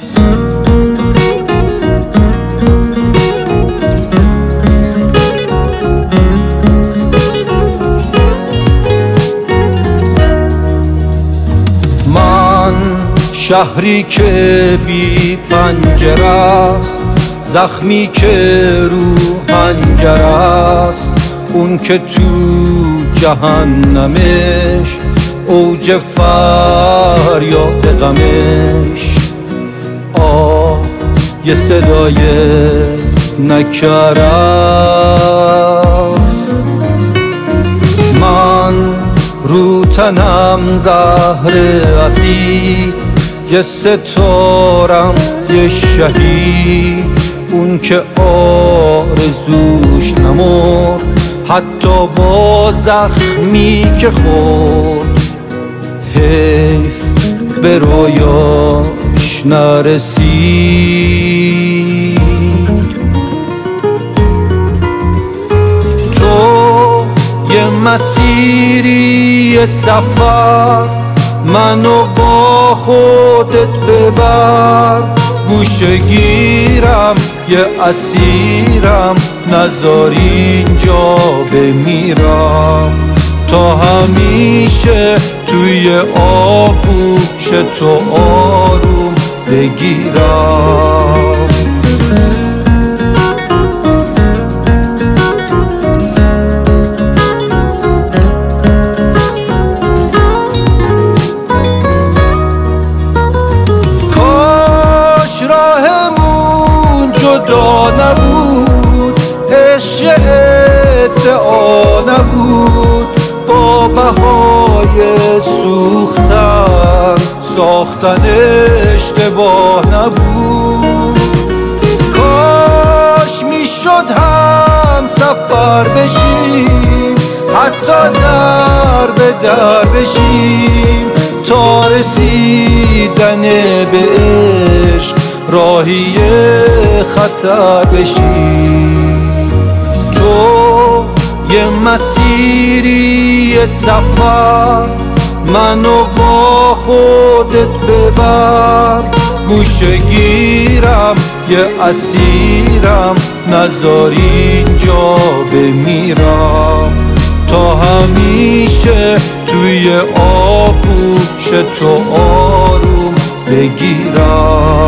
شهری که بی پنجره است، زخمی که رو حنجر است، اون که تو جهنمش اوج فریاد غمش. یه صدای نکره من رو تنم زهر اسید، یه ستارم یه شهید، اون که آرزوش نمرد حتی با زخمی که خورد، حیف به رویاش نرسید. تو یه مسیری یه سفر، منو با خودت ببر، گوشه گیرم یه اسیرم، نذار اینجا بمیرم، تا همیشه توی آغوش تو آروم بگیرم. جدا نبود، عشق ادعا نبود، با بهای سوختن ساختن اشتباه نبود. کاش میشد هم سفر بشیم، حتی در به در بشیم، تا رسیدن به عشق راهی خطر بشیم. تو یه مسیری یه سفر، منو با خودت ببر، گوشه گیرم یه اسیرم، نذار اینجا بمیرم، تا همیشه توی آغوش تو آروم بگیرم.